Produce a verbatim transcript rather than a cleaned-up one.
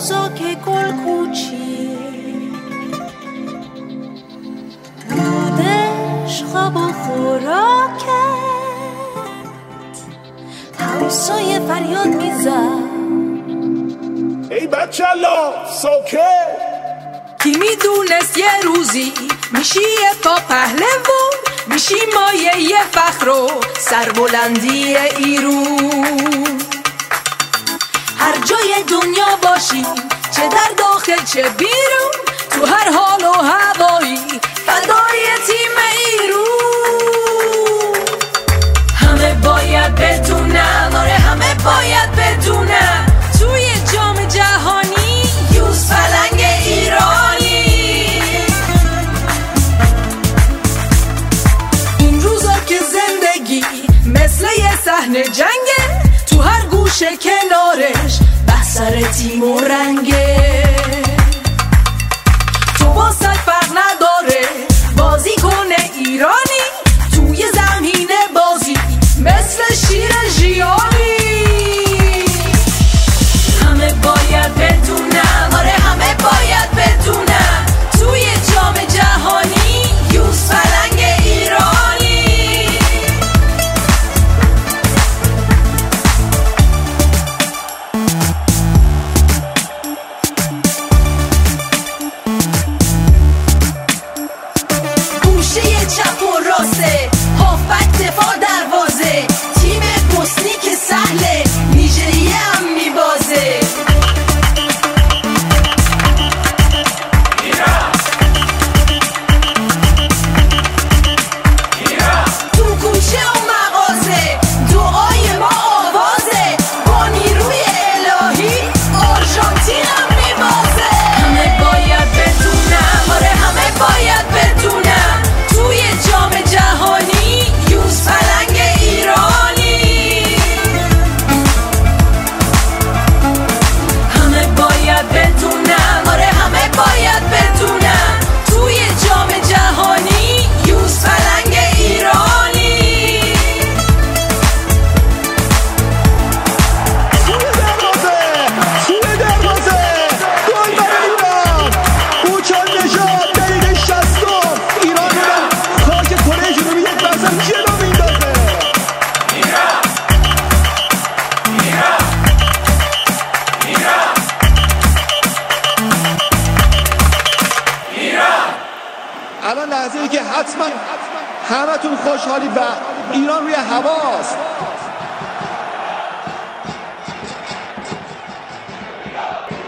بزرگ گل کوچی بودش خواب و خوراکت، همسایه فریاد میزد ای بچه الله ساکت. کی میدونست یه روزی میشی یه پا پهلوون، میشی مایه یه فخر و سربلندی ایرون. هر جای دنیا باشی چه در داخل چه بیرون، تو هر حال و هوایی فدای تیم ایرون. همه باید بدونن، آره همه باید بدونن، توی جام جهانی یوز پلنگ ایرانی. این روزا که زندگی مثل یه صحنه جنگه، تو هر گوشه کنارش بحثر تیم و رنگه. تو با سگ فرق نداره بازی کنه ایرانی، توی زمین بازی مثل شیر ژیانی. همه باید بدونن، آره همه باید بدونن، توی جام جهانی یوز پلنگ ایرانی. گوشه چپ و راسته، هافبک دفاع دروازه، تیم بوسنی که سهله نیجریه هم میبازه. تو کوچه و مغازه دعای ما آوازه، با نیروی الهی آرژانتین هم میبازه. همه باید بدونن، آره همه باید بدونن، توی جام جهانی یوز پلنگ ایرانی. همه باید بدونن، آره همه باید بدونن، توی جام جهانی یوز پلنگ ایرانی. سوی دروازه، سوی دروازه، گل برای ایران. کوچان نژاد دقیقه شصتم ایران رو خاک کره جنوبی یک برزن جلو میندازه. ایران ایران ایران ایران. الان لحظه ای که حتما همتون خوشحالی و ایران روی هواست.